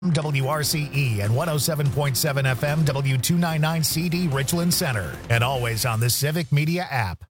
WRCE and 107.7 FM W299CD Richland Center, and always on the Civic Media app.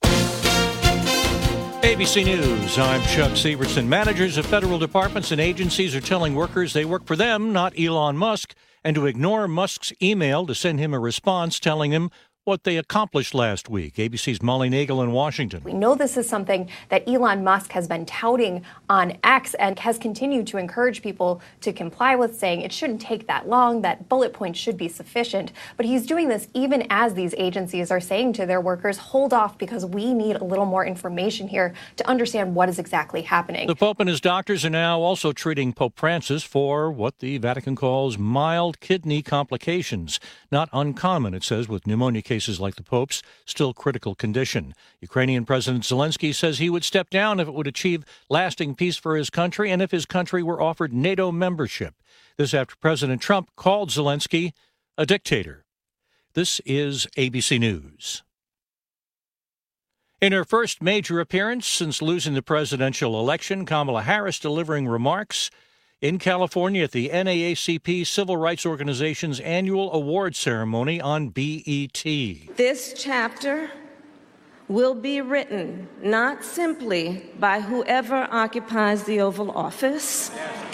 ABC News, I'm Chuck Severson. Managers of federal departments and agencies are telling workers they work for them, not Elon Musk, and to ignore Musk's email to send him a response telling him what they accomplished last week. ABC's Molly Nagel in Washington. We know this is something that Elon Musk has been touting on X and has continued to encourage people to comply with, saying it shouldn't take that long, that bullet points should be sufficient. But he's doing this even as these agencies are saying to their workers, hold off because we need a little more information here to understand what is exactly happening. The Pope and his doctors are now also treating Pope Francis for what the Vatican calls mild kidney complications. Not uncommon, it says, with pneumonia cases like the Pope's, still critical condition. Ukrainian President Zelensky says he would step down if it would achieve lasting peace for his country and if his country were offered NATO membership. This after President Trump called Zelensky a dictator. This is ABC News. In her first major appearance since losing the presidential election, Kamala Harris delivering remarks in California at the NAACP Civil Rights Organization's annual award ceremony on BET. This chapter will be written not simply by whoever occupies the Oval Office,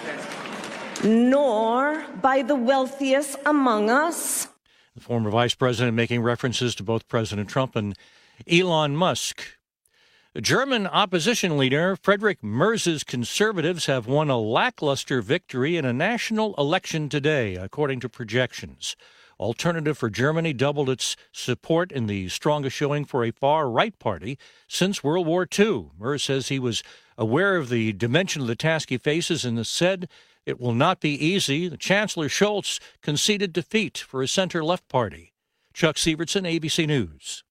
nor by the wealthiest among us. The former vice president making references to both President Trump and Elon Musk. German opposition leader Friedrich Merz's conservatives have won a lackluster victory in a national election today, according to projections. Alternative for Germany doubled its support in the strongest showing for a far-right party since World War II. Merz says he was aware of the dimension of the task he faces and has said it will not be easy. The Chancellor Scholz conceded defeat for his center-left party. Chuck Severson, ABC News.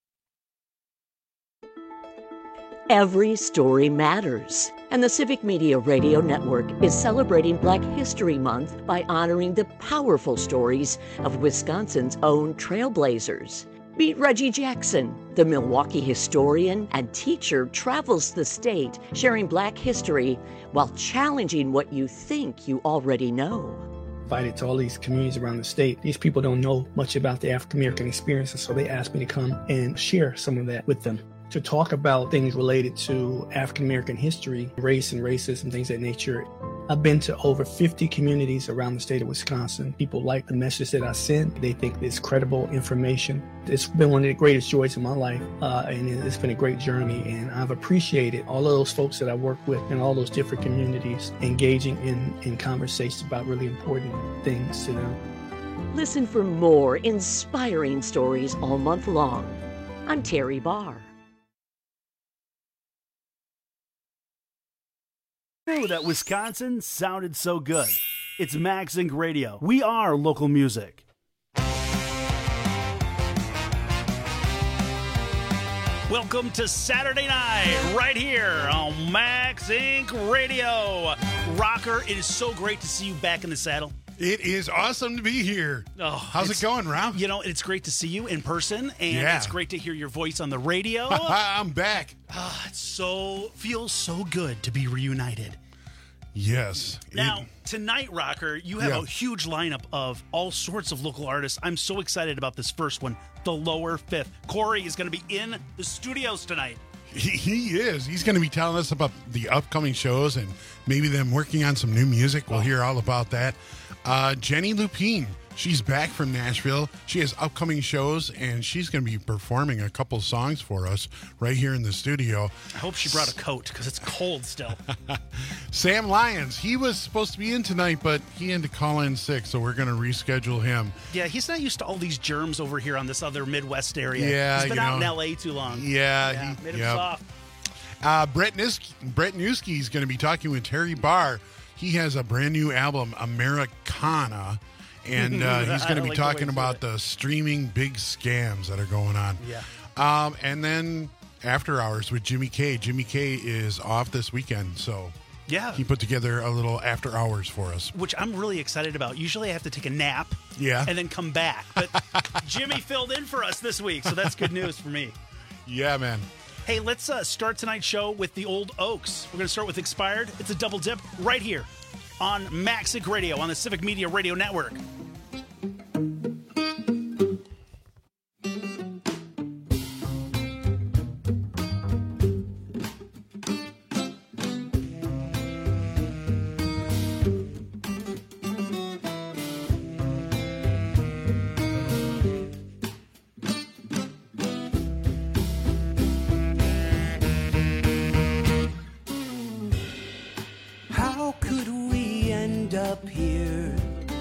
Every story matters, and the Civic Media Radio Network is celebrating Black History Month by honoring the powerful stories of Wisconsin's own trailblazers. Meet Reggie Jackson, the Milwaukee historian and teacher, travels the state sharing Black history while challenging what you think you already know. Invited to all these communities around the state. These people don't know much about the African American experience, and so they asked me to come and share some of that with them. To talk about things related to African American history, race and racism, things of that nature. I've been to over 50 communities around the state of Wisconsin. People like the message that I sent. They think it's credible information. It's been one of the greatest joys of my life, and it's been a great journey. And I've appreciated all of those folks that I work with in all those different communities, engaging in conversations about really important things to them. Listen for more inspiring stories all month long. I'm Terry Barr. Knew that Wisconsin sounded so good. It's Max Inc. Radio. We are local music. Welcome to Saturday night, right here on Max Inc. Radio. Rocker, it is so great to see you back in the saddle. It is awesome to be here. Oh, how's it going, Rob? You know, it's great to see you in person, and it's great to hear your voice on the radio. I'm back. Feels so good to be reunited. Yes. Now, tonight, Rocker, you have a huge lineup of all sorts of local artists. I'm so excited about this first one, The Lower Fifth. Corey is going to be in the studios tonight. He is. He's going to be telling us about the upcoming shows and maybe them working on some new music. We'll hear all about that. Jenny Lupine, she's back from Nashville. She has upcoming shows, and she's going to be performing a couple songs for us right here in the studio. I hope she brought a coat because it's cold still. Sam Lyons, he was supposed to be in tonight, but he had to call in sick, so we're going to reschedule him. Yeah, he's not used to all these germs over here on this other Midwest area. Yeah, he's been out in L.A. too long. Yeah, made him soft. Brett Newski is going to be talking with Terry Barr. He has a brand new album, Americana, and he's going to be talking about the streaming big scams that are going on. Yeah. And then After Hours with Jimmy K. Jimmy K is off this weekend, so he put together a little After Hours for us. Which I'm really excited about. Usually I have to take a nap and then come back. But Jimmy filled in for us this week, so that's good news for me. Yeah, man. Hey, let's start tonight's show with the Old Oaks. We're going to start with Expired. It's a double dip right here on Maxic Radio on the Civic Media Radio Network. Up here,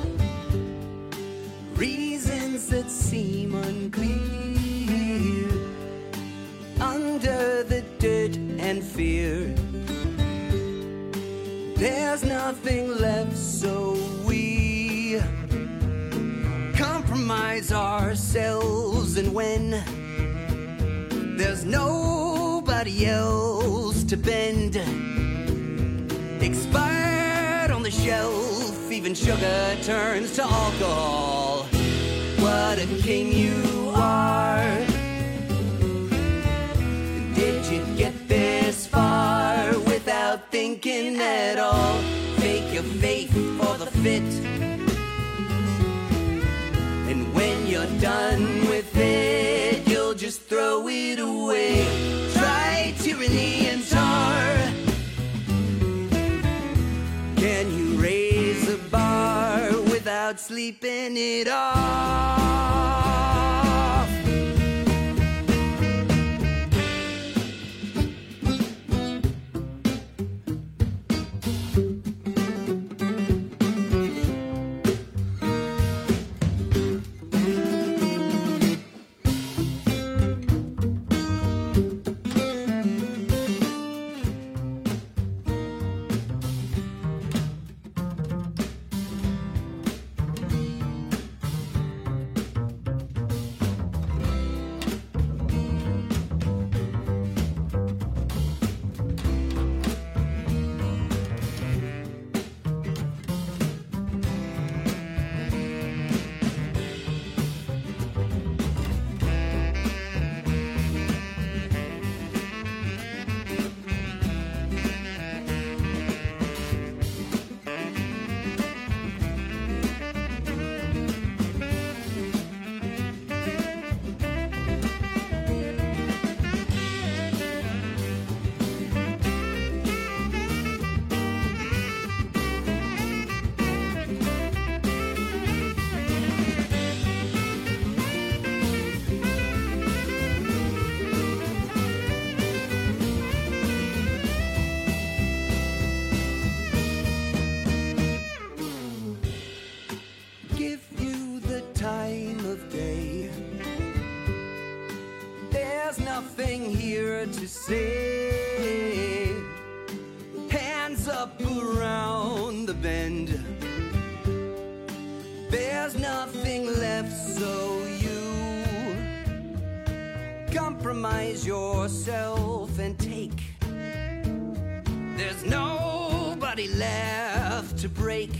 reasons that seem unclear, under the dirt and fear, there's nothing left, so we compromise ourselves, and when there's nobody else to bend, expired on the shelf, even sugar turns to alcohol. What a king you are. Did you get this far without thinking at all? Fake your faith for the fit, and when you're done with it, you'll just throw it away. Try tyranny and tar. Can you raise a bar without sleeping it off? To say, hands up around the bend, there's nothing left, so you compromise yourself and take. There's nobody left to break.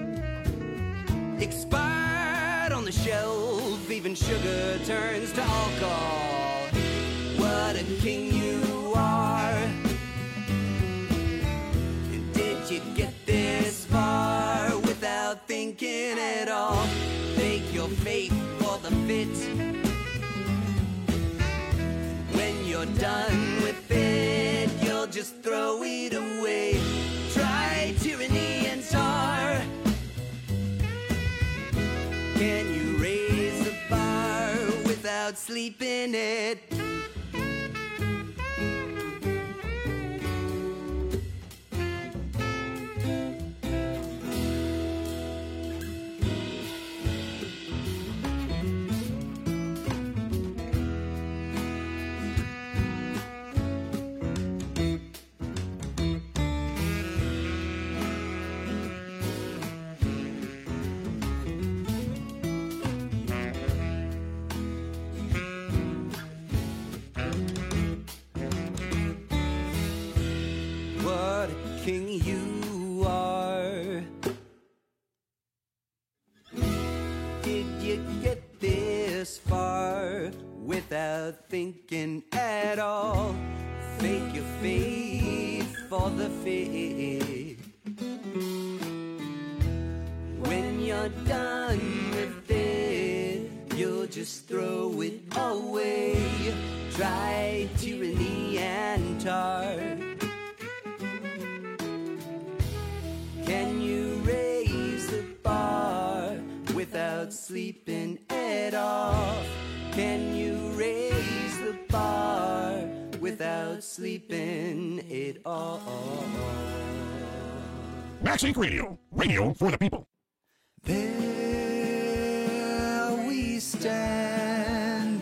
Expired on the shelf, even sugar turns to alcohol. What a king you are. Did you get this far without thinking at all? Fake your faith for the fit. When you're done with it, you'll just throw it away. Try tyranny and tar. Can you raise a bar without sleeping it? King you are. Did you get this far without thinking at all? Fake your faith for the fit. you're done with it, you'll just throw it away. Try tyranny and tar. Can you raise the bar without sleeping it off? Can you raise the bar without sleeping it off? Max Inc. Radio. Radio for the people. There we stand,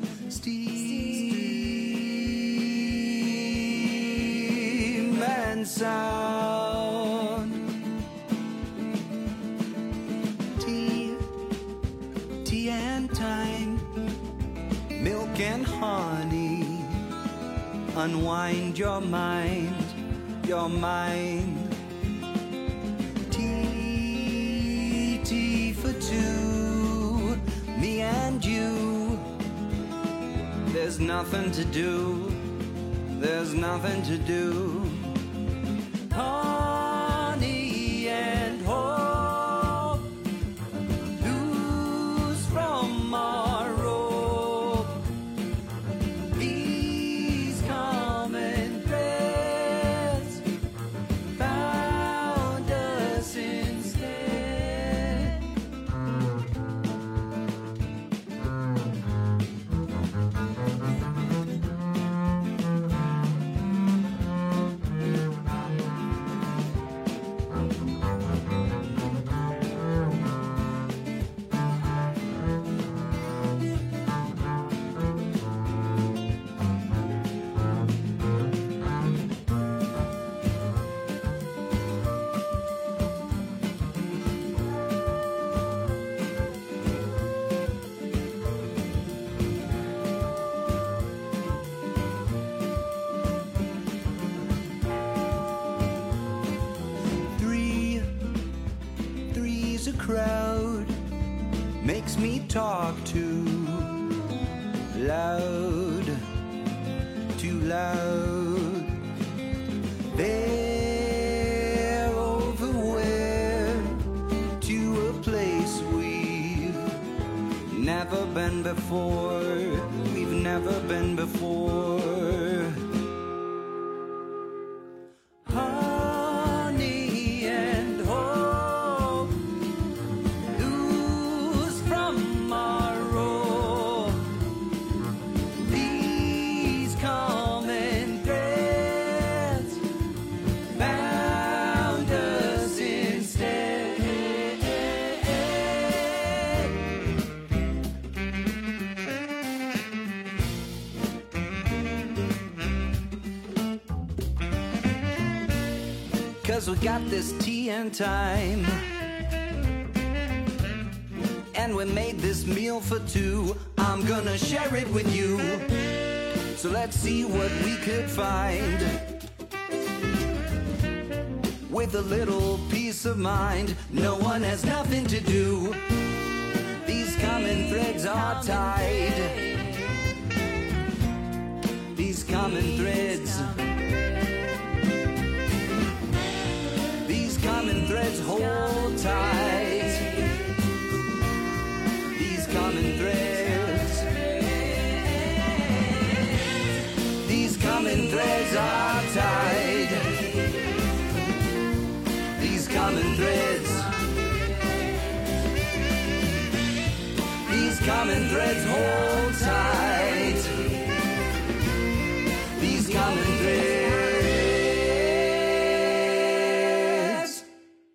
steam and sound. Tea and time, milk and honey. Unwind your mind, your mind. Tea for two, me and you. There's nothing to do, there's nothing to do. Honey and hope, loose from our rope. These common threads found us instead. Three's a crowd, makes me talk too loud, too loud. They're over where, to a place we've never been before, we've never been before. Honey and hope, loose from our rope. These common threads bound us instead. Cause we got this tea and time, and we made this meal for two. I'm gonna share it with you, so let's see what we could find. With a little peace of mind, no one has nothing to do. These common threads are tied. These common threads, these common threads hold tight. These common threads, these common threads are tied. These common threads, these common threads hold tight. These common threads.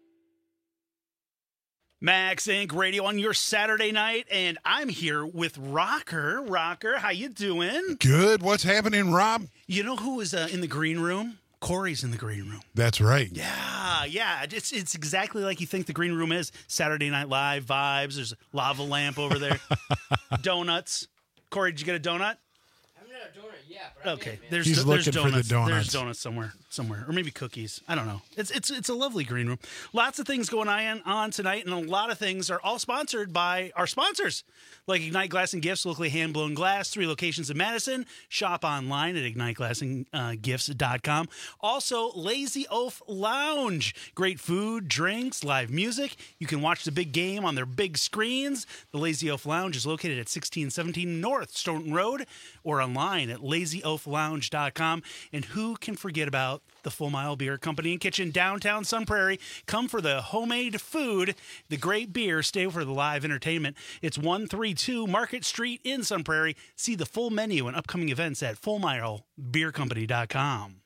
Max Inc. Radio on your Saturday night, and I'm here with Rocker. Rocker, how you doing? Good. What's happening, Rob? You know who is in the green room? Corey's in the green room. That's right. Yeah. It's exactly like you think the green room is. Saturday Night Live vibes. There's a lava lamp over there. Donuts. Corey, did you get a donut? I'm not Okay, He's looking for the donuts. There's donuts somewhere, or maybe cookies. I don't know. It's a lovely green room. Lots of things going on tonight, and a lot of things are all sponsored by our sponsors, like Ignite Glass and Gifts, locally hand-blown glass, 3 locations in Madison. Shop online at IgniteGlassandGifts.com. Also, Lazy Oaf Lounge, great food, drinks, live music. You can watch the big game on their big screens. The Lazy Oaf Lounge is located at 1617 North Stoughton Road, or online at LazyOafLounge.com. And who can forget about the Full Mile Beer Company and Kitchen, downtown Sun Prairie? Come for the homemade food, the great beer, stay for the live entertainment. It's 132 Market Street in Sun Prairie. See the full menu and upcoming events at FullMileBeerCompany.com.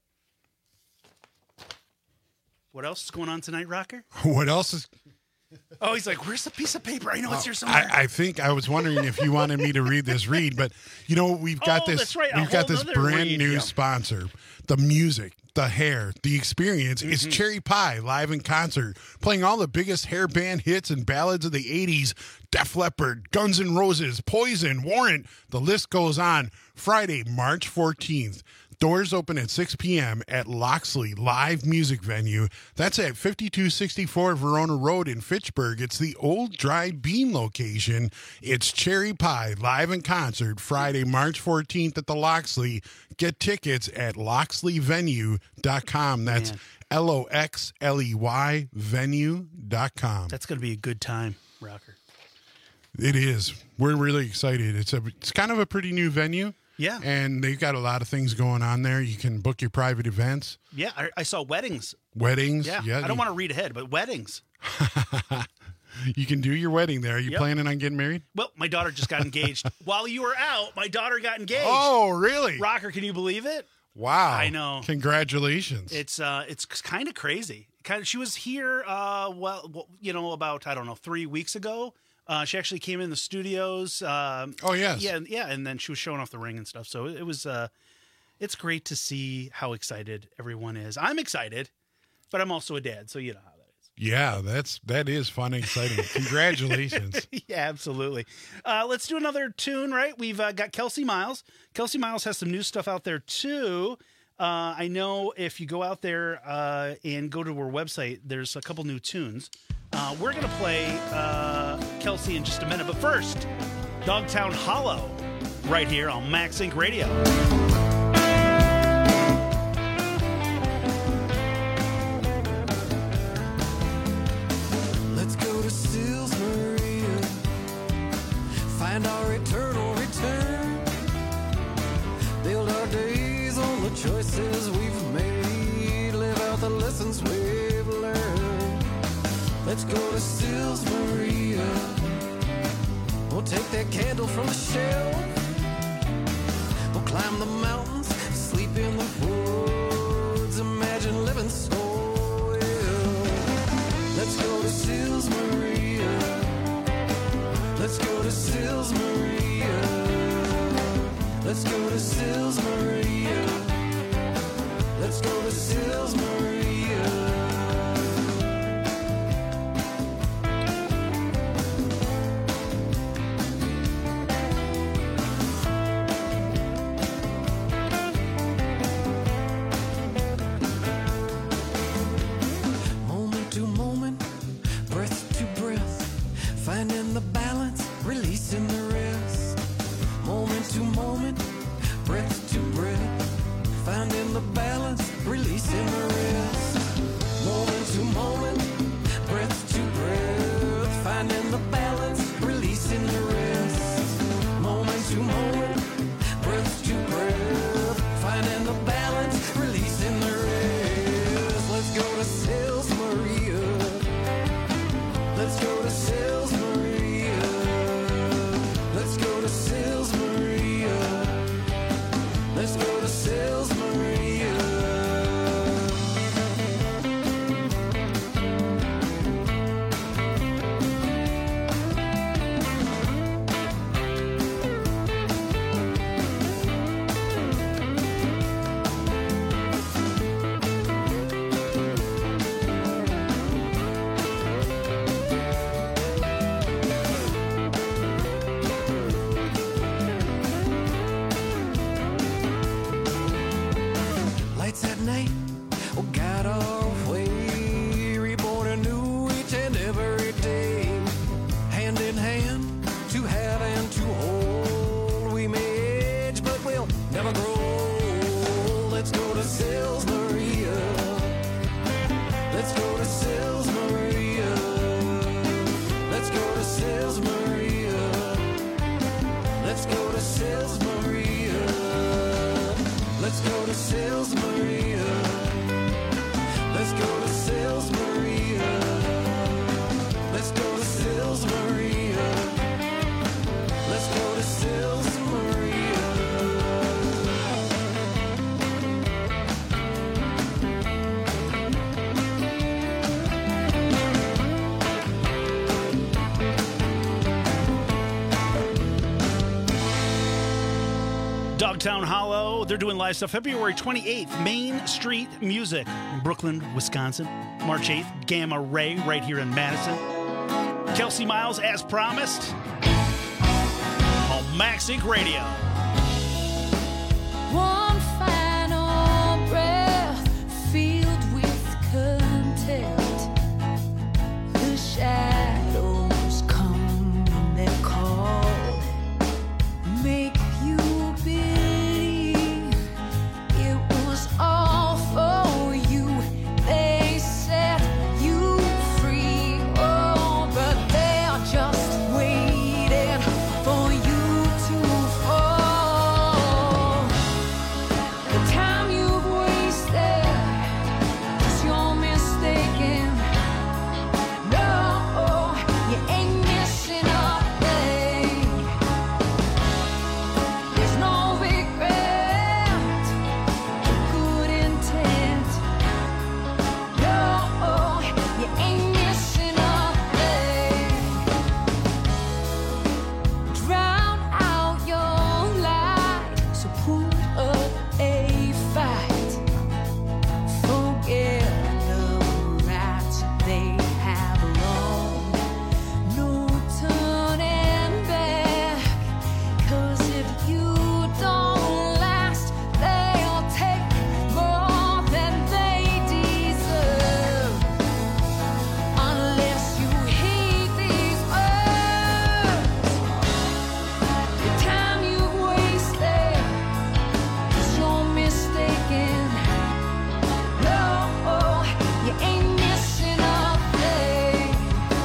What else is going on tonight, Rocker? What else is... Oh, he's like, where's the piece of paper? I know it's here somewhere. I think I was wondering if you wanted me to read this read, but we've got this. That's right. We've got this brand new sponsor. The music, the hair, the experience is Cherry Pie live in concert, playing all the biggest hair band hits and ballads of the 80s. Def Leppard, Guns N' Roses, Poison, Warrant. The list goes on. Friday, March 14th. Doors open at 6 p.m. at Loxley Live Music Venue. That's at 5264 Verona Road in Fitchburg. It's the old Dry Bean location. It's Cherry Pie live in concert Friday, March 14th at the Loxley. Get tickets at loxleyvenue.com. That's LOXLEY venue.com. That's going to be a good time, Rocker. It is. We're really excited. It's kind of a pretty new venue. Yeah. And they've got a lot of things going on there. You can book your private events. Yeah, I saw weddings. Weddings? Yeah. I don't want to read ahead, but weddings. You can do your wedding there. Are you planning on getting married? Well, my daughter just got engaged. While you were out, my daughter got engaged. Oh, really? Rocker, can you believe it? Wow. I know. Congratulations. It's kind of crazy. She was here, about, 3 weeks ago. She actually came in the studios. Oh, yes. Yeah, and then she was showing off the ring and stuff. So it was, it's great to see how excited everyone is. I'm excited, but I'm also a dad, so you know how that is. Yeah, that is fun and exciting. Congratulations. Yeah, absolutely. Let's do another tune, right? We've got Kelsey Miles. Kelsey Miles has some new stuff out there, too. I know if you go out there and go to her website, there's a couple new tunes. We're going to play Kelsey in just a minute. But first, Dogtown Hollow right here on Max Inc. Radio. Let's go to Seals Maria, find our eternal return, build our days on the choices we've made, live out the lessons we've learned. Let's go to Seals Maria. We'll take that candle from the shelf. We'll climb the mountains, sleep in the woods. Imagine living so ill. Let's go to Seals Maria. Let's go to Seals Maria. Let's go to Seals Maria. Let's go to Seals Maria. Finding the balance, releasing the rest. Moment to moment, breath to breath. Finding the balance, releasing the rest. Moment to moment, breath to breath. Finding the balance, releasing the rest. Moment to moment, breath to breath. Finding the balance, releasing the rest. Let's go to Seals Maria. Let's go to Seals Maria. Let's go to Seals Maria. Let's go to Seals Maria. Dogtown Hollow, they're doing live stuff February 28th, Main Street Music, Brooklyn, Wisconsin. March 8th, Gamma Ray, right here in Madison. Kelsey Miles, as promised, on Max Inc. Radio. One final breath filled with content. The shadows come and they call. Make you believe it was all for you. They set you free, oh, but they're just waiting for you to fall. The time you've wasted is you're mistaken. No, you ain't missing a thing. There's no regret, good intent. No, you ain't missing a thing. Drown out your light, so put up a fight. Forget the rats they have wrong. No turning back, 'cause if you don't last, they'll take more than they deserve. Unless you heed these words, the time you've wasted is you're mistaken. No, you ain't missing a thing.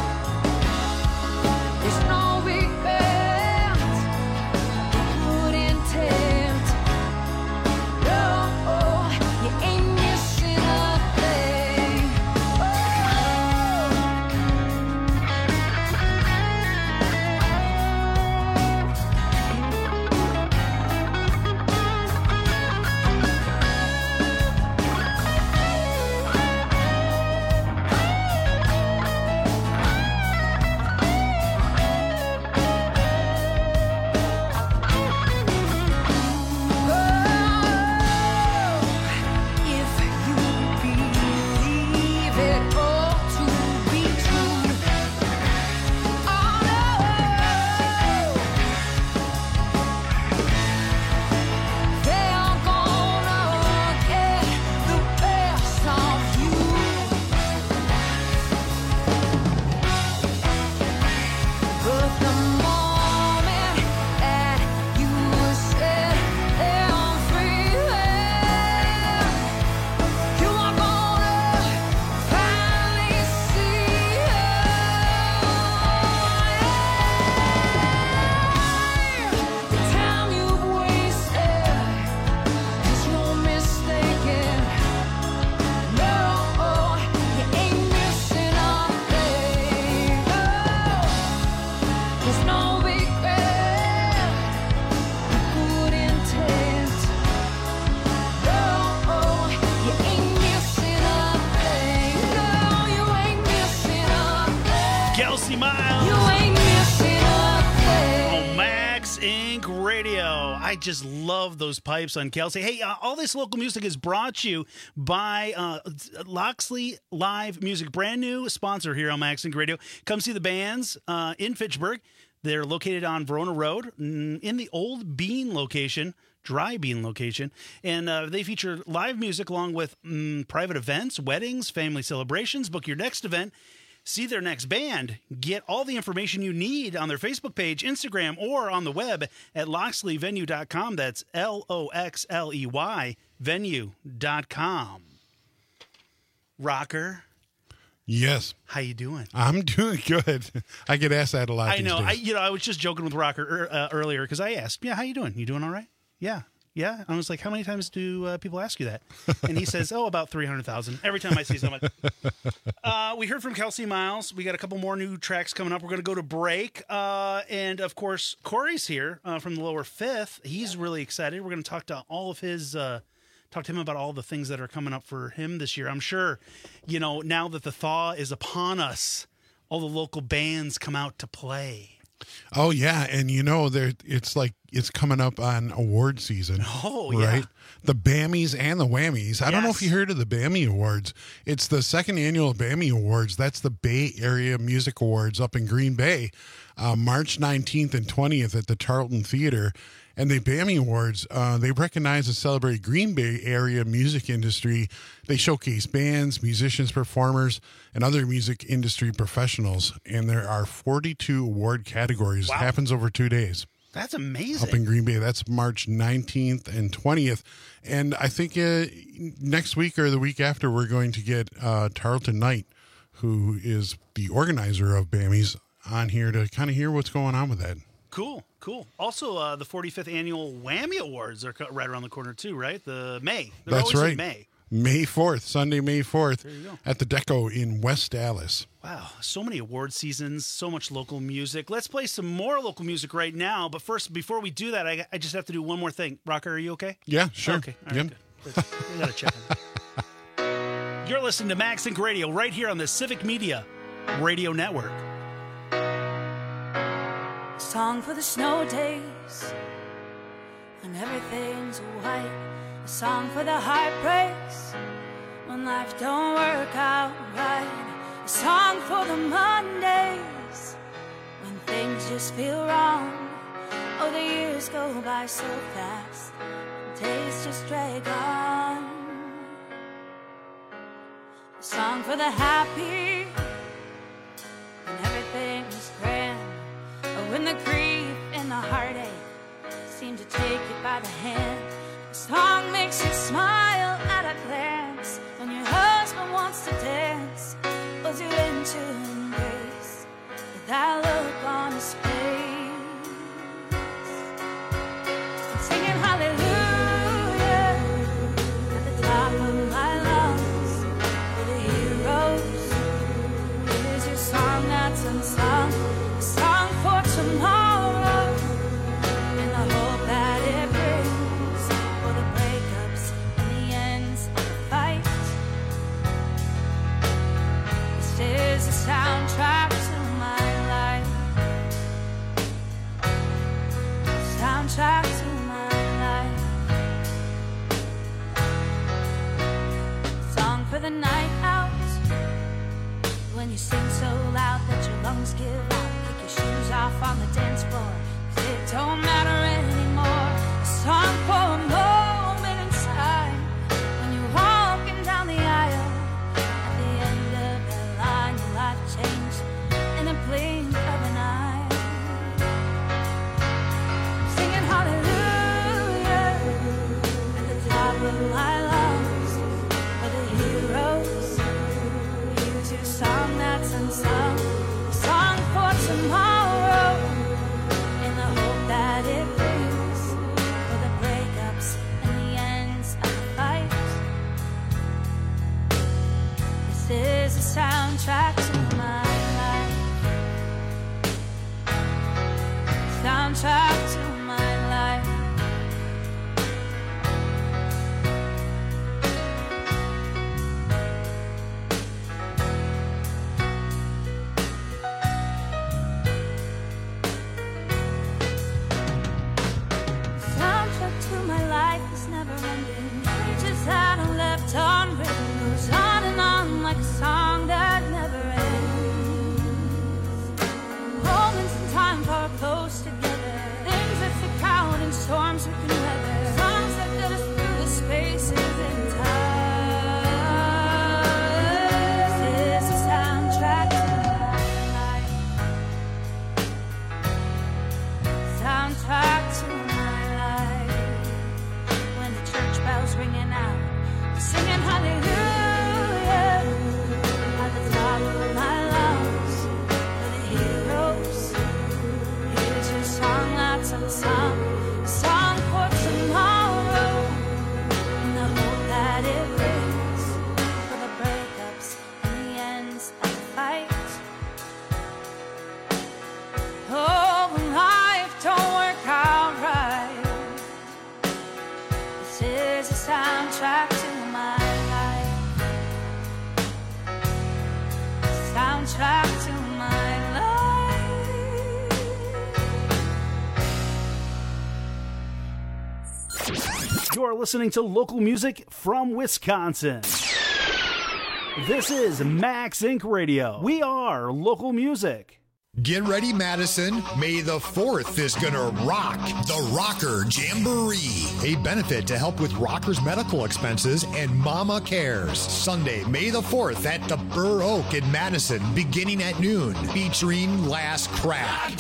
There's no regret, good intent. No, you ain't missing a thing. If you believe it all to be true, oh no, they're gonna get the best of you. But the moment that you set them free, you are gonna finally see the time you've wasted is you're mistaken. No, you ain't missing a thing. There's no regret, good intent. No, you ain't missing a thing. No, you ain't missing a thing. Kelsey Miles. You ain't missing a thing. On Max Inc. Radio. I just love those pipes on Kelsey. Hey, all this local music is brought to you by Loxley Live Music, brand new sponsor here on Max Inc. Radio. Come see the bands in Fitchburg. They're located on Verona Road in the old Bean location, Dry Bean location. And they feature live music along with private events, weddings, family celebrations. Book your next event. See their next band. Get all the information you need on their Facebook page, Instagram, or on the web at loxleyvenue.com. That's LOXLEY venue.com. Rocker, Yes. how you doing? I'm doing good. I get asked that a lot. I know. These days. I was just joking with Rocker earlier because I asked, "Yeah, how you doing? You doing all right?" Yeah. Yeah. I was like, "How many times do people ask you that?" And he says, "Oh, about 300,000 every time I see someone." We heard from Kelsey Miles. We got a couple more new tracks coming up. We're going to go to break, and of course, Corey's here from the Lower Fifth. He's really excited. We're going to talk to all of his. Talk to him about all the things that are coming up for him this year. I'm sure, you know, now that the thaw is upon us, all the local bands come out to play. Oh yeah, and you know, it's like it's coming up on award season. Oh, yeah. Right? The Bammies and the Whammies. I don't know if you heard of the Bammy Awards. It's the second annual Bammy Awards. That's the Bay Area Music Awards up in Green Bay, March 19th and 20th at the Tarleton Theater. And the Bammy Awards, they recognize and celebrate Green Bay area music industry. They showcase bands, musicians, performers, and other music industry professionals. And there are 42 award categories. Wow. It happens over 2 days. That's amazing. Up in Green Bay. That's March 19th and 20th. And I think next week or the week after, we're going to get Tarleton Knight, who is the organizer of Bammies, on here to kind of hear what's going on with that. Cool. Also, the 45th annual Whammy Awards are right around the corner too, right? They're That's always right. in May. May 4th, Sunday, May 4th, There you go. at the Deco in West Dallas. Wow, so many award seasons, so much local music. Let's play some more local music right now. But first, before we do that, I just have to do one more thing. Rocker, are you okay? Yeah, sure. Okay, all right, good. We gotta check on that. You're listening to MagSync Radio right here on the Civic Media Radio Network. Song for the snow days when everything's white. A song for the heartbreaks when life don't work out right. A song for the Mondays when things just feel wrong. Oh, the years go by so fast, the days just drag on. A song for the happy when everything is grand. When the grief and the heartache seem to take you by the hand, the song makes you smile at a glance. When your husband wants to dance, pulls you into embrace with that look on his face, and singing hallelujah at the top of my lungs for the heroes. Here's your song that's unsung, a song for tomorrow, in the hope that it brings for the breakups and the ends of the fight. This is a soundtrack to my life, soundtrack to my life. Song for the night out, when you sing so loud that your lungs give out. Shoes off on the dance floor, 'cause it don't matter anymore. A song for a moment in time when you're walking down the aisle. At the end of that line, your life changed in a blink of an eye. Singing hallelujah at the top of my lungs for the heroes. Here's your song that's unsung, a song for tomorrow, in the hope that it brings for the breakups and the ends of the fight. This is a soundtrack to my life, soundtrack to my life. Soundtrack to my life is never ending. Pages that are left unwritten goes on and on like a song that never ends. Moments in time far close together, things that stick out in storms we can weather. Songs that get us through the spaces in time. This is a soundtrack to my life, soundtrack to my life. When the church bells ringing out, singing hallelujah at the top of my lungs for the heroes. Here's your You're listening to local music from Wisconsin. This is Max Inc. Radio. We are local music. Get ready, Madison. May the 4th is going to rock the Rocker Jamboree, a benefit to help with rockers' medical expenses and Mama Cares. Sunday, May the 4th at the Burr Oak in Madison, beginning at noon, featuring Last Crack,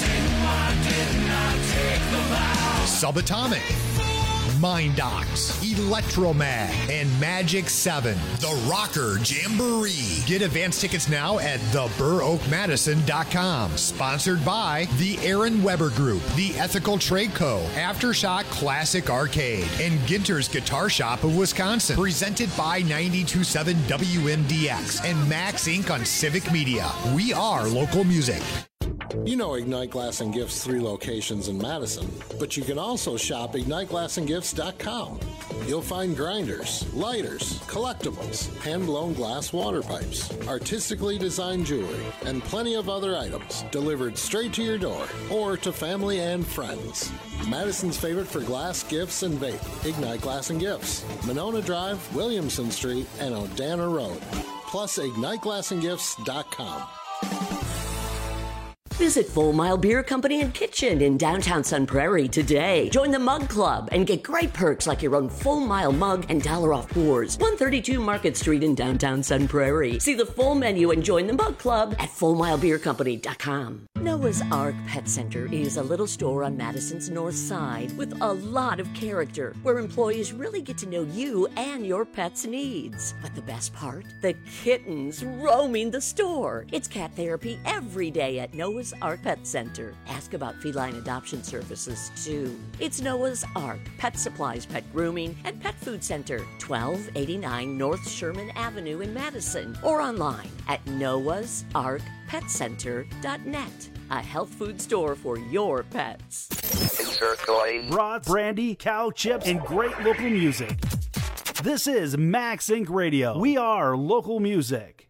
Subatomic, Mind Docs, Electromag, and Magic 7. The Rocker Jamboree. Get advance tickets now at theburroakmadison.com. Sponsored by the Aaron Weber Group, the Ethical Trade Co., Aftershock Classic Arcade, and Ginter's Guitar Shop of Wisconsin. Presented by 92.7 WMDX and Max Inc. on Civic Media. We are local music. You know Ignite Glass and Gifts' 3 locations in Madison, but you can also shop IgniteGlassandGifts.com. You'll find grinders, lighters, collectibles, hand-blown glass water pipes, artistically designed jewelry, and plenty of other items delivered straight to your door or to family and friends. Madison's favorite for glass, gifts, and vape, Ignite Glass and Gifts, Monona Drive, Williamson Street, and Odana Road. Plus, IgniteGlassandGifts.com. Visit Full Mile Beer Company and Kitchen in downtown Sun Prairie today. Join the Mug Club and get great perks like your own Full Mile mug and $1 off pours. 132 Market Street in downtown Sun Prairie. See the full menu and join the Mug Club at FullMileBeerCompany.com. Noah's Ark Pet Center is a little store on Madison's north side with a lot of character where employees really get to know you and your pet's needs. But the best part? The kittens roaming the store. It's cat therapy every day at Noah's Ark Pet Center. Ask about feline adoption services too. It's Noah's Ark Pet Supplies, Pet Grooming, and Pet Food Center, 1289 North Sherman Avenue in Madison, or online at noahsarkpetcenter.net. A health food store for your pets. Brats, brandy, cow chips, and great local music. This is Max Inc. Radio. We are local music.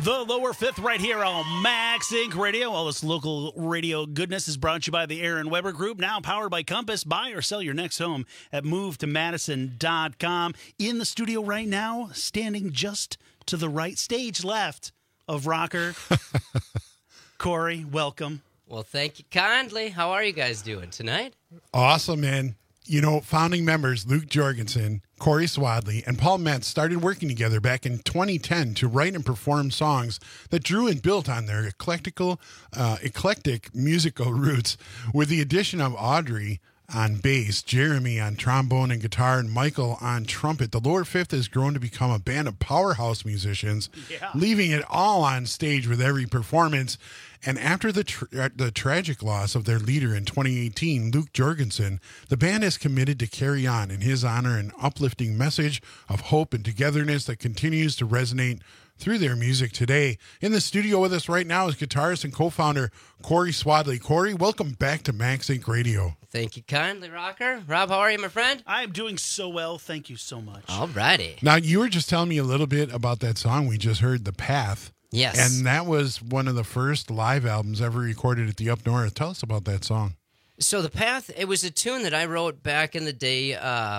The Lower Fifth right here on Max Inc. Radio. All this local radio goodness is brought to you by the Aaron Weber Group, now powered by Compass. Buy or sell your next home at movetomadison.com. In the studio right now, standing just to the right, stage left of Rocker. Corey, welcome. Well, thank you kindly. How are you guys doing tonight? Awesome, man. You know, founding members Luke Jorgensen, Corey Swadley, and Paul Metz started working together back in 2010 to write and perform songs that drew and built on their eclectic musical roots, with the addition of Audrey on bass, Jeremy on trombone and guitar, and Michael on trumpet. The Lower Fifth has grown to become a band of powerhouse musicians, leaving it all on stage with every performance. And after the tragic loss of their leader in 2018, Luke Jorgensen, the band is committed to carry on in his honor an uplifting message of hope and togetherness that continues to resonate through their music today. In the studio with us right now is guitarist and co-founder Corey Swadley. Corey, welcome back to Max Inc. Radio. Thank you kindly, Rocker. Rob, how are you, my friend? I'm doing so well. Thank you so much. All righty. Now, you were just telling me a little bit about that song we just heard, The Path. Yes. And that was one of the first live albums ever recorded at the Up North. Tell us about that song. So The Path, it was a tune that I wrote back in the day,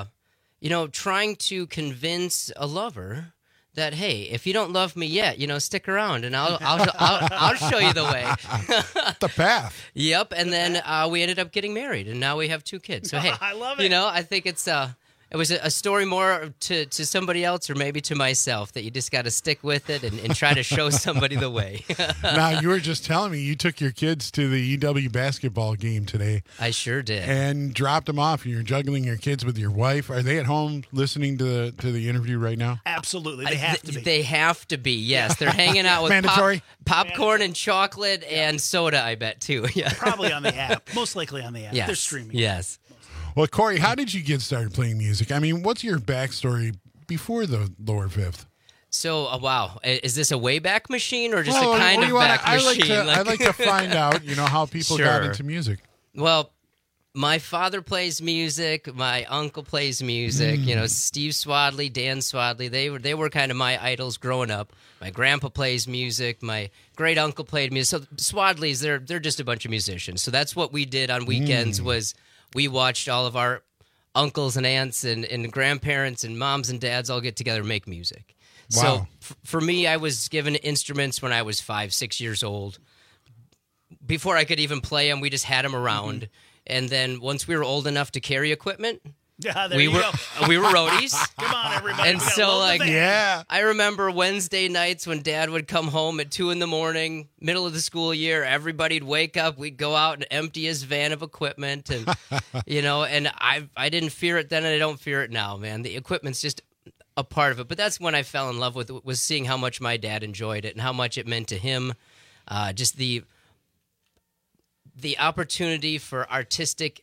trying to convince a lover that, hey, if you don't love me yet, stick around and I'll show you the way. The Path. Yep. And then we ended up getting married, and now we have 2 kids. So, hey, I love it. I think it was a story more to somebody else or maybe to myself, that you just got to stick with it and try to show somebody the way. Now, you were just telling me you took your kids to the EW basketball game today. I sure did. And dropped them off. You're juggling your kids with your wife. Are they at home listening to the interview right now? Absolutely. They have to be. They have to be, yes. They're hanging out with Mandatory? popcorn and chocolate and soda, I bet, too. Yeah. Probably on the app. Most likely on the app. Yes. They're streaming. Yes. Well, Corey, how did you get started playing music? I mean, what's your backstory before the Lower Fifth? So, wow, is this a Wayback Machine or just a kind of back machine? I'd like to find out, how people got into music. Well, my father plays music. My uncle plays music. Steve Swadley, Dan Swadley, they were kind of my idols growing up. My grandpa plays music. My great uncle played music. So Swadleys, they're just a bunch of musicians. So that's what we did on weekends was we watched all of our uncles and aunts and grandparents and moms and dads all get together and make music. Wow. So for me, I was given instruments when I was 5-6 years old. Before I could even play them, we just had them around. And then once we were old enough to carry equipment, we were roadies. Come on, everybody. And so, yeah. I remember Wednesday nights when Dad would come home at 2 a.m, middle of the school year. Everybody'd wake up. We'd go out and empty his van of equipment, and and I didn't fear it then, and I don't fear it now, man. The equipment's just a part of it. But that's when I fell in love with it, was seeing how much my dad enjoyed it and how much it meant to him. Just the opportunity for artistic,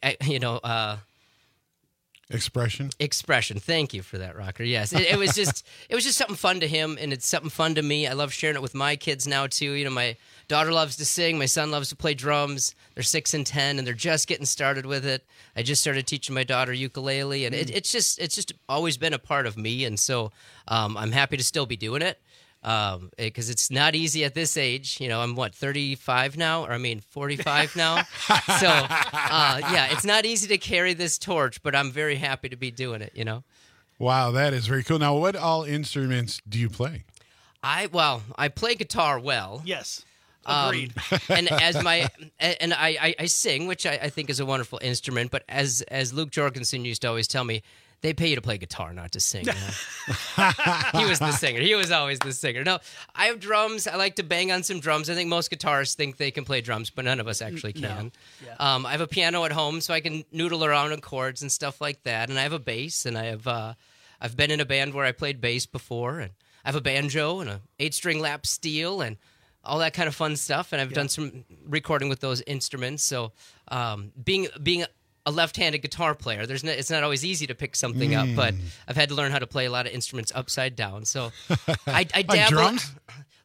Expression. Thank you for that, Rocker. Yes, it was just something fun to him, and it's something fun to me. I love sharing it with my kids now too. My daughter loves to sing. My son loves to play drums. They're 6 and 10, and they're just getting started with it. I just started teaching my daughter ukulele, and it's just always been a part of me, and so I'm happy to still be doing it. Because it's not easy at this age. I'm 35 now, 45 now. So, it's not easy to carry this torch, but I'm very happy to be doing it, Wow, that is very cool. Now, what all instruments do you play? I play guitar well. Yes. Agreed. And I sing, which I think is a wonderful instrument, but as Luke Jorgensen used to always tell me, they pay you to play guitar, not to sing. He was the singer. He was always the singer. No, I have drums. I like to bang on some drums. I think most guitarists think they can play drums, but none of us actually can. No. Yeah. I have a piano at home, so I can noodle around on chords and stuff like that. And I have a bass, and I've been in a band where I played bass before, and I have a banjo and a 8-string lap steel and all that kind of fun stuff. And I've done some recording with those instruments. So being a left-handed guitar player, it's not always easy to pick something up, but I've had to learn how to play a lot of instruments upside down. So I dabble. Like drums?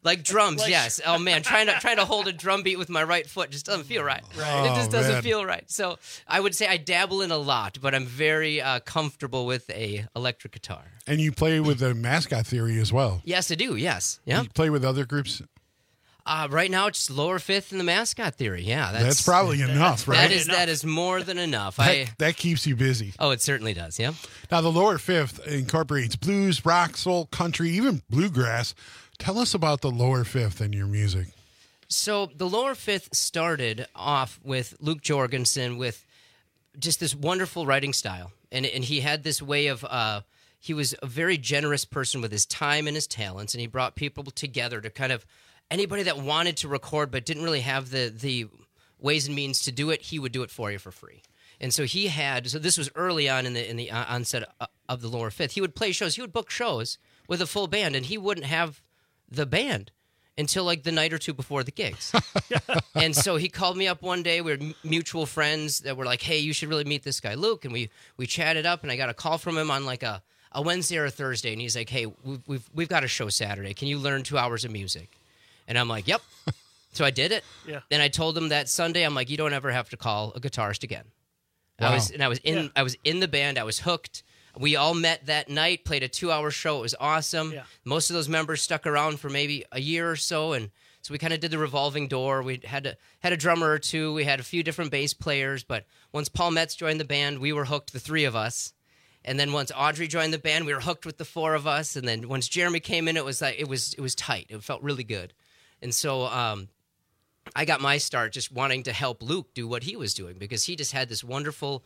Like drums, yes. Oh man, trying to hold a drum beat with my right foot just doesn't feel right. Right. It just Oh, doesn't man. feel right. So I would say I dabble in a lot, but I'm very comfortable with a electric guitar. And you play with the Mascot Theory as well. Yes, I do. Yes, yeah. You play with other groups. Right now, it's Lower Fifth and the Mascot Theory. Yeah, That's probably enough, right? That is more than enough. That keeps you busy. Oh, it certainly does. Yeah. Now, the Lower Fifth incorporates blues, rock, soul, country, even bluegrass. Tell us about the Lower Fifth and your music. So the Lower Fifth started off with Luke Jorgensen with just this wonderful writing style, and he had this way of. He was a very generous person with his time and his talents, and he brought people together to kind of anybody that wanted to record but didn't really have the ways and means to do it. He would do it for you for free. And so he had. So this was early on in the onset of the Lower Fifth. He would play shows. He would book shows with a full band, and he wouldn't have the band until like the night or two before the gigs. And so he called me up one day. We were mutual friends that were like, hey, you should really meet this guy, Luke. And we chatted up, and I got a call from him on like a Wednesday or a Thursday. And he's like, hey, we've got a show Saturday. Can you learn 2 hours of music? And I'm like, yep. So I did it. Yeah. And I told him that Sunday, I'm like, you don't ever have to call a guitarist again. Wow. I was in the band. I was hooked. We all met that night, played a 2-hour show. It was awesome. Yeah. Most of those members stuck around for maybe a year or so, and so we kind of did the revolving door. We had a drummer or two. We had a few different bass players, but once Paul Metz joined the band, we were hooked, the three of us. And then once Audrey joined the band, we were hooked with the four of us. And then once Jeremy came in, it was like it was tight. It felt really good. And so I got my start just wanting to help Luke do what he was doing because he just had this wonderful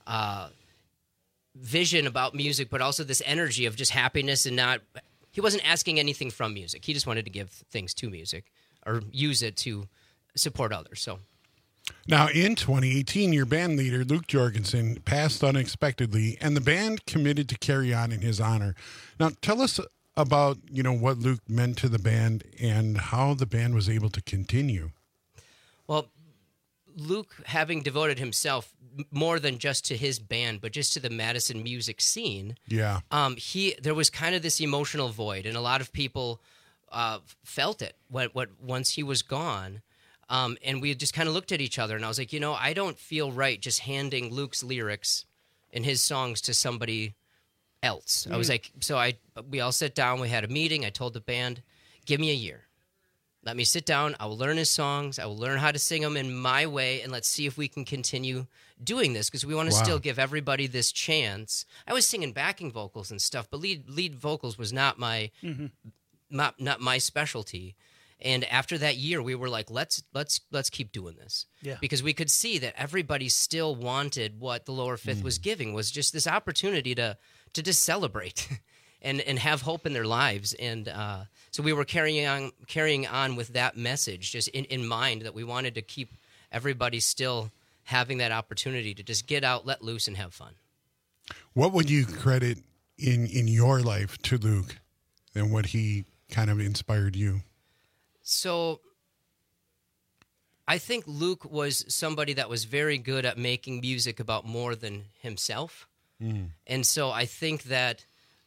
vision about music, but also this energy of just happiness and he wasn't asking anything from music. He just wanted to give things to music or use it to support others. So now in 2018, your band leader, Luke Jorgensen, passed unexpectedly, and the band committed to carry on in his honor. Now tell us about, what Luke meant to the band and how the band was able to continue. Well, Luke, having devoted himself more than just to his band, but just to the Madison music scene, yeah, there was kind of this emotional void, and a lot of people felt it once he was gone. And we just kind of looked at each other, and I was like, I don't feel right just handing Luke's lyrics and his songs to somebody else. I was like, we all sat down, we had a meeting. I told the band, give me a year. Let me sit down. I will learn his songs. I will learn how to sing them in my way, and let's see if we can continue doing this because we want to still give everybody this chance. I was singing backing vocals and stuff, but lead vocals was not my not my specialty. And after that year, we were like, let's keep doing this, because we could see that everybody still wanted what the Lower Fifth was giving, was just this opportunity to just celebrate. And have hope in their lives, and so we were carrying on with that message, just in mind, that we wanted to keep everybody still having that opportunity to just get out, let loose, and have fun. What would you credit in your life to Luke, and what he kind of inspired you? So, I think Luke was somebody that was very good at making music about more than himself, and so I think that.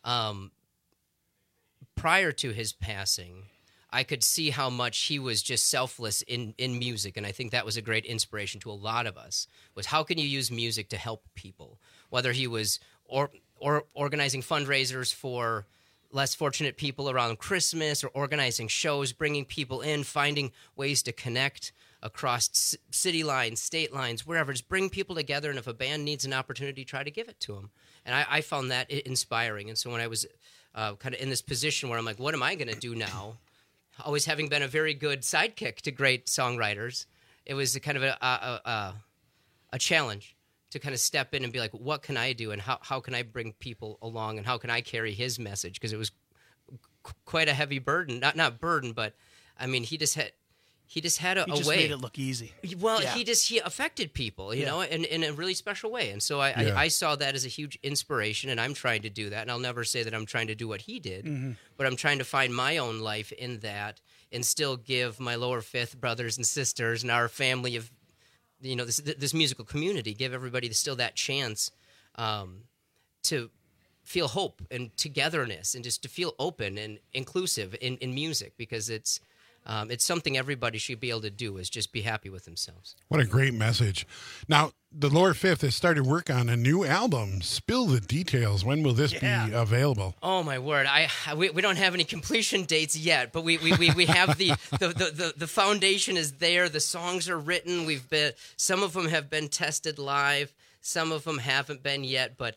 Prior to his passing, I could see how much he was just selfless in music, and I think that was a great inspiration to a lot of us, was how can you use music to help people, whether he was or organizing fundraisers for less fortunate people around Christmas, or organizing shows, bringing people in, finding ways to connect across city lines, state lines, wherever. Just bring people together, and if a band needs an opportunity, try to give it to them. And I found that inspiring. And so when I was kind of in this position where I'm like, what am I going to do now? Always having been a very good sidekick to great songwriters, it was kind of a challenge to kind of step in and be like, what can I do, and how can I bring people along, and how can I carry his message? Because it was quite a heavy burden. Not burden, but I mean, he just had a He just way. made it look easy. Well, he affected people, you know, in a really special way. And so I saw that as a huge inspiration, and I'm trying to do that. And I'll never say that I'm trying to do what he did, but I'm trying to find my own life in that, and still give my Lower Fifth brothers and sisters and our family of, this musical community, give everybody still that chance to feel hope and togetherness, and just to feel open and inclusive in music, because it's something everybody should be able to do, is just be happy with themselves. What a great message. Now, the Lower Fifth has started work on a new album. Spill the details. When will this be available? Oh my word! We don't have any completion dates yet, but we have the foundation is there. The songs are written. Some of them have been tested live. Some of them haven't been yet, but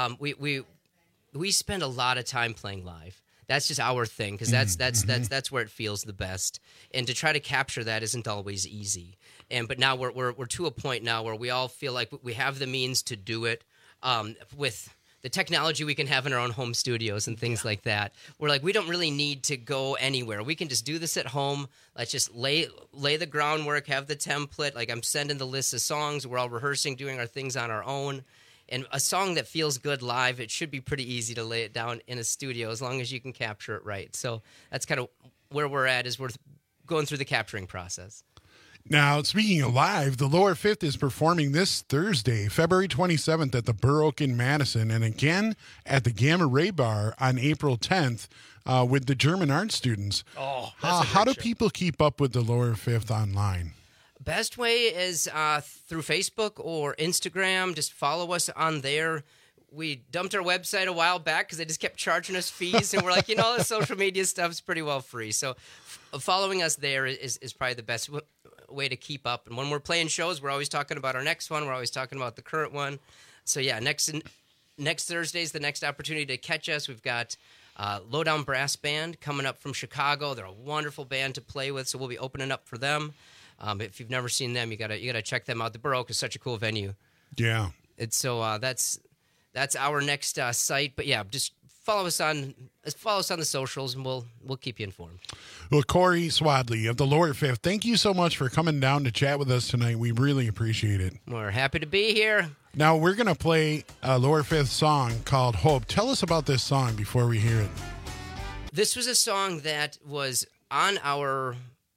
we spend a lot of time playing live. That's just our thing, because that's where it feels the best. And to try to capture that isn't always easy. But now we're to a point now where we all feel like we have the means to do it with the technology we can have in our own home studios and things like that. We're like, we don't really need to go anywhere. We can just do this at home. Let's just lay the groundwork, have the template. Like, I'm sending the list of songs. We're all rehearsing, doing our things on our own. And a song that feels good live, it should be pretty easy to lay it down in a studio as long as you can capture it right. So that's kind of where we're at, is we're going through the capturing process. Now, speaking of live, the Lower Fifth is performing this Thursday, February 27th at the Burr Oak in Madison, and again at the Gamma Ray Bar on April 10th with the German art students. Oh, how do people keep up with the Lower Fifth online? Best way is through Facebook or Instagram. Just follow us on there. We dumped our website a while back because they just kept charging us fees, and we're like, the social media stuff's pretty well free. So following us there is probably the best way to keep up. And when we're playing shows, we're always talking about our next one. We're always talking about the current one. So yeah, next Thursday is the next opportunity to catch us. We've got Lowdown Brass Band coming up from Chicago. They're a wonderful band to play with, so we'll be opening up for them. If you've never seen them, you gotta check them out. The Burr Oak is such a cool venue. Yeah. And so that's our next site. But yeah, just follow us on the socials, and we'll keep you informed. Well, Corey Swadley of the Lower Fifth, thank you so much for coming down to chat with us tonight. We really appreciate it. We're happy to be here. Now we're gonna play a Lower Fifth song called "Hope." Tell us about this song before we hear it. This was a song that was on our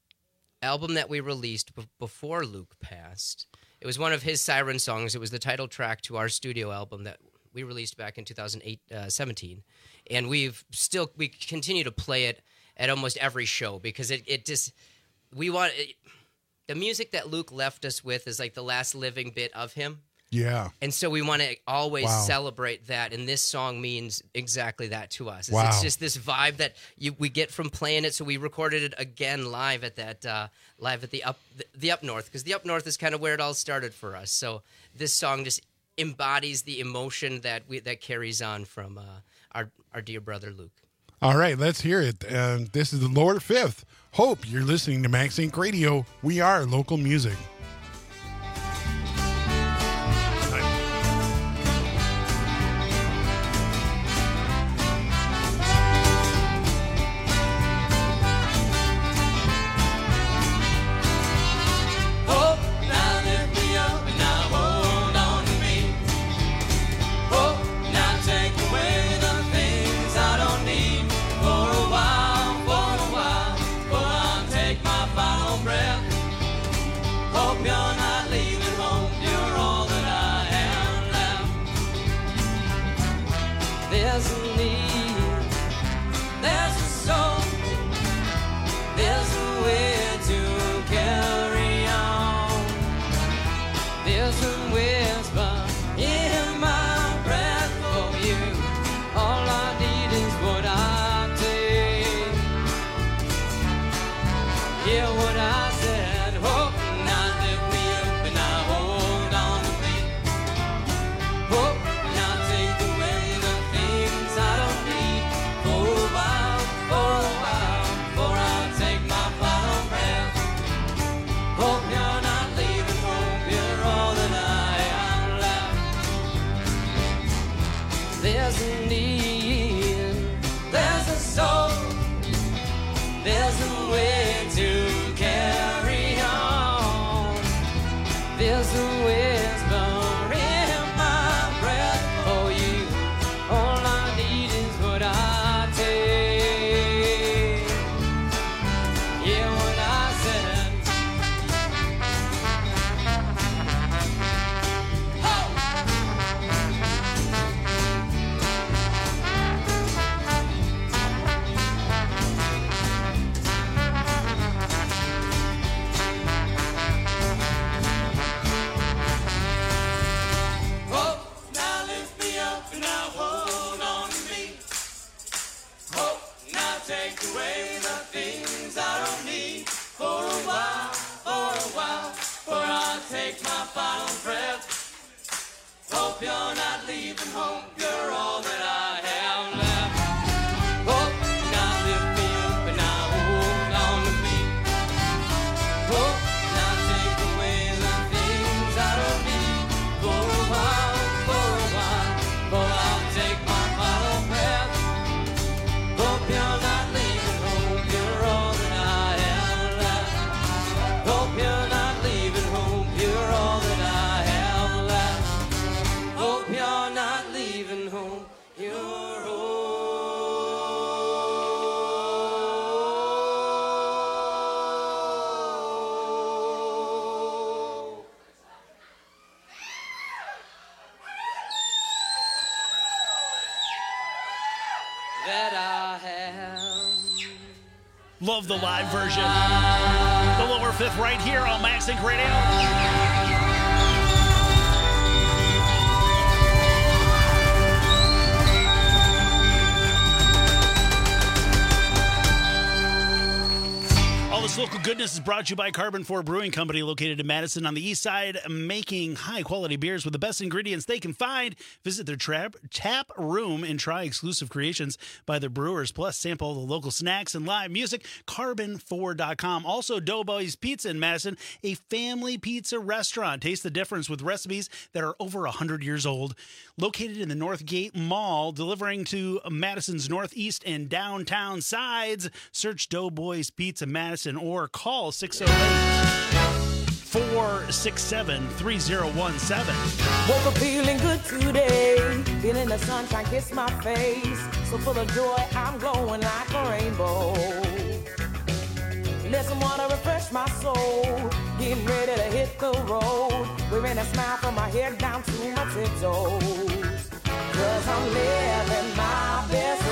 album that we released before Luke passed. It was one of his Siren songs. It was the title track to our studio album that we released back in 2017. And we continue to play it at almost every show, because the music that Luke left us with is like the last living bit of him. Yeah. And so we want to always celebrate that, and this song means exactly that to us. It's just this vibe that we get from playing it. So we recorded it again live at the Up North, because the Up North is kind of where it all started for us. So this song just embodies the emotion that carries on from our dear brother Luke. All right, let's hear it. This is the Lower Fifth. Hope. You're listening to Max Inc. Radio. We are local music. Oh, Hope you're not leaving home. You're all that I have left. Hope you're not lift me up and now hold on to me. Hope you're not take away the things I don't need. For a while, but I'll take my final breath. Hope you're not leaving home. You're all that I have left. Hope you're not leaving home. You're all that I have left. Hope you're not leaving home. You're all that I have. Love the live version. The lower fifth right here on Max Inc. Radio. All this local goodness is brought to you by Carbon 4 Brewing Company, located in Madison on the east side, making high-quality beers with the best ingredients they can find. Visit their tap room and try exclusive creations by their brewers, plus sample all the local snacks and live music. Carbon4.com. Also, Doughboys Pizza in Madison, a family pizza restaurant. Taste the difference with recipes that are over 100 years old. Located in the Northgate Mall, delivering to Madison's northeast and downtown sides. Search Doughboys Pizza Madison or call 608-467-3017. Woke up feeling good today, feeling the sunshine kiss my face. So full of joy, I'm glowing like a rainbow. Let some water refresh my soul, getting ready to hit the road. Wearing a smile from my head down to my tiptoes. 'Cause I'm living my best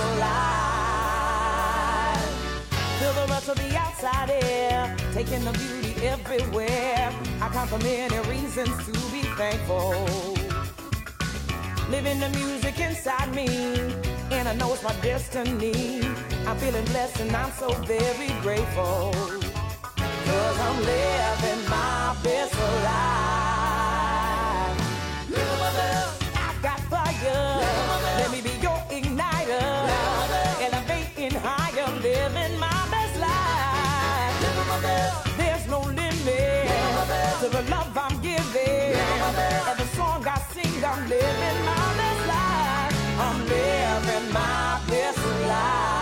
life. Feel the rush of the outside air, taking the beauty everywhere. I count for many reasons to be thankful. Living the music inside me, and I know it's my destiny. I'm feeling blessed and I'm so very grateful. 'Cause I'm living my best life. Living my best. I got fire. Let me be your igniter. Elevating higher, living my best life. There's no limit to the love I'm giving. Every song I sing, I'm living my best life. I'm living my best life.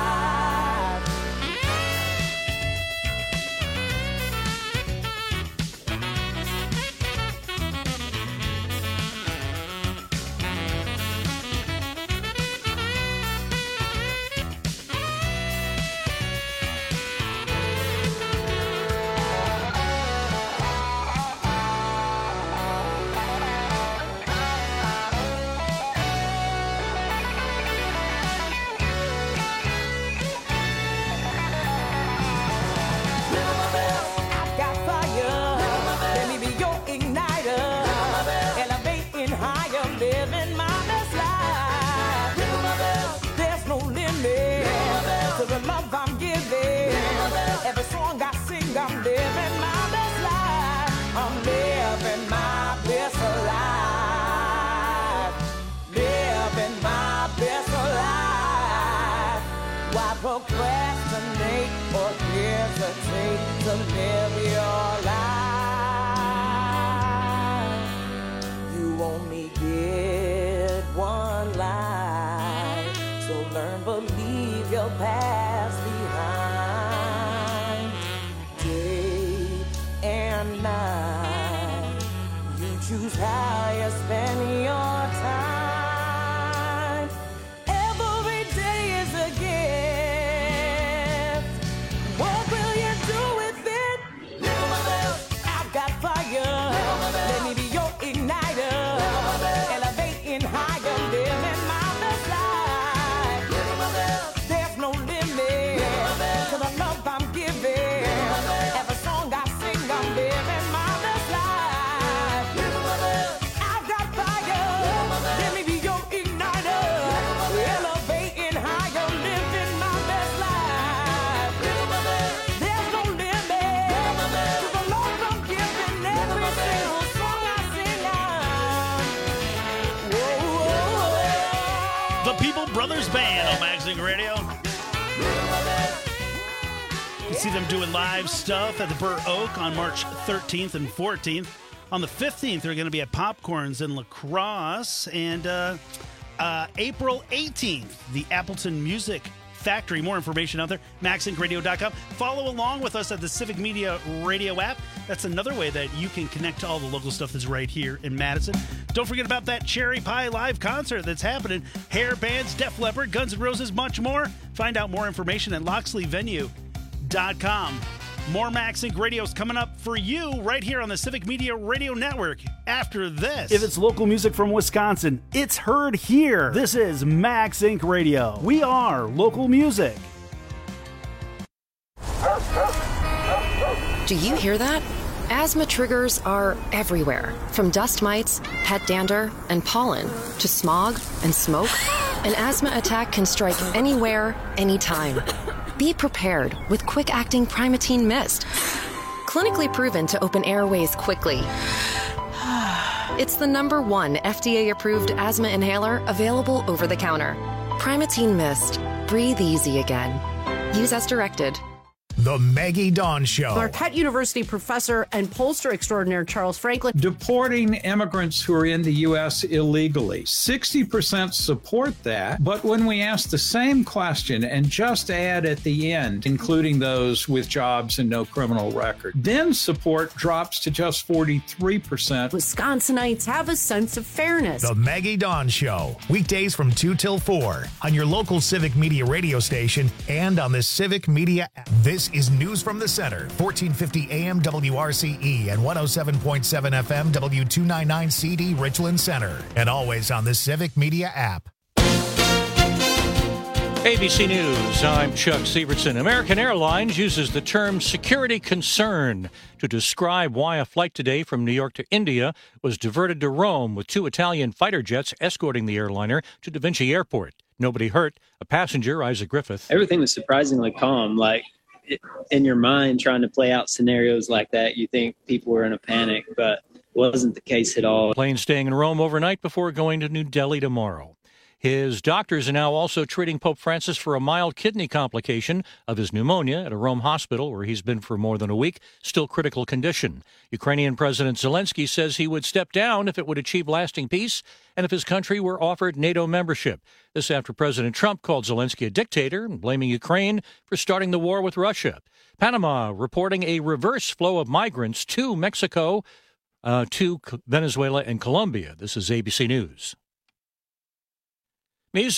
Every song I sing, I'm living my best life. I'm living my best life. Living my best life. Why procrastinate or hesitate to live your life? You only get one life, so learn, believe your past behind. Day and night, you choose how you spend your time. Every day is a gift. What will you do with it? I've got fire. Let me be your igniter. Elevating higher, living my best life. There's no limit to the love I'm giving. Every song I sing, I'm living my best life. I've got fire. see them doing live stuff at the Burr Oak on March 13th and 14th. On the 15th, they're going to be at Popcorns in La Crosse. And April 18th, the Appleton Music Factory. More information out there, maxinkradio.com. Follow along with us at the Civic Media Radio app. That's another way that you can connect to all the local stuff that's right here in Madison. Don't forget about that Cherry Pie live concert that's happening. Hair bands, Def Leppard, Guns N' Roses, much more. Find out more information at loxleyvenue.com. More Max Inc. Radio's coming up for you right here on the Civic Media Radio Network after this. If it's local music from Wisconsin, it's heard here. This is Max Inc. Radio. We are local music. Do you hear that? Asthma triggers are everywhere, from dust mites, pet dander, and pollen, to smog and smoke. An asthma attack can strike anywhere, anytime. Be prepared with quick-acting Primatene Mist. Clinically proven to open airways quickly. It's the #1 FDA-approved asthma inhaler available over the counter. Primatene Mist. Breathe easy again. Use as directed. The Maggie Dawn Show. Marquette University professor and pollster extraordinaire Charles Franklin. Deporting immigrants who are in the U.S. illegally. 60% support that, but when we ask the same question and just add at the end, including those with jobs and no criminal record, then support drops to just 43%. Wisconsinites have a sense of fairness. The Maggie Dawn Show. Weekdays from 2 till 4 on your local Civic Media radio station and on the Civic Media app. This is News from the Center, 1450 AM WRCE and 107.7 FM W299 CD Richland Center, and always on the Civic Media app. ABC News, I'm Chuck Sievertson. American Airlines uses the term security concern to describe why a flight today from New York to India was diverted to Rome with 2 Italian fighter jets escorting the airliner to Da Vinci Airport. Nobody hurt. A passenger, Isaac Griffith. Everything was surprisingly calm. In your mind, trying to play out scenarios like that, you think people were in a panic, but it wasn't the case at all. Plane staying in Rome overnight before going to New Delhi tomorrow. His doctors are now also treating Pope Francis for a mild kidney complication of his pneumonia at a Rome hospital where he's been for more than a week, still critical condition. Ukrainian President Zelensky says he would step down if it would achieve lasting peace and if his country were offered NATO membership. This after President Trump called Zelensky a dictator and blaming Ukraine for starting the war with Russia. Panama reporting a reverse flow of migrants to Mexico, to Venezuela and Colombia. This is ABC News.